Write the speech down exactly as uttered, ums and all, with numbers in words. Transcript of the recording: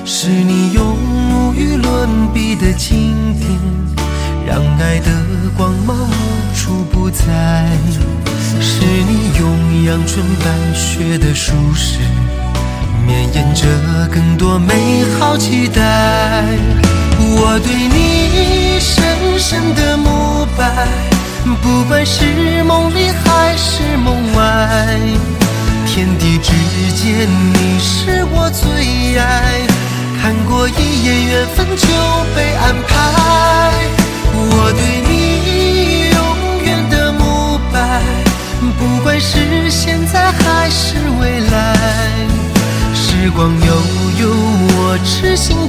是你用无与伦比的经典，让爱的光芒无处不在。是你用阳春白雪的舒适，绵延着更多美好期待。我对你深深的膜拜，不管是梦里还是梦外，天地之间你是我最爱，看过一眼缘分就被安排。我对你永远的膜拜，不管是现在还是未来，时光悠悠我痴心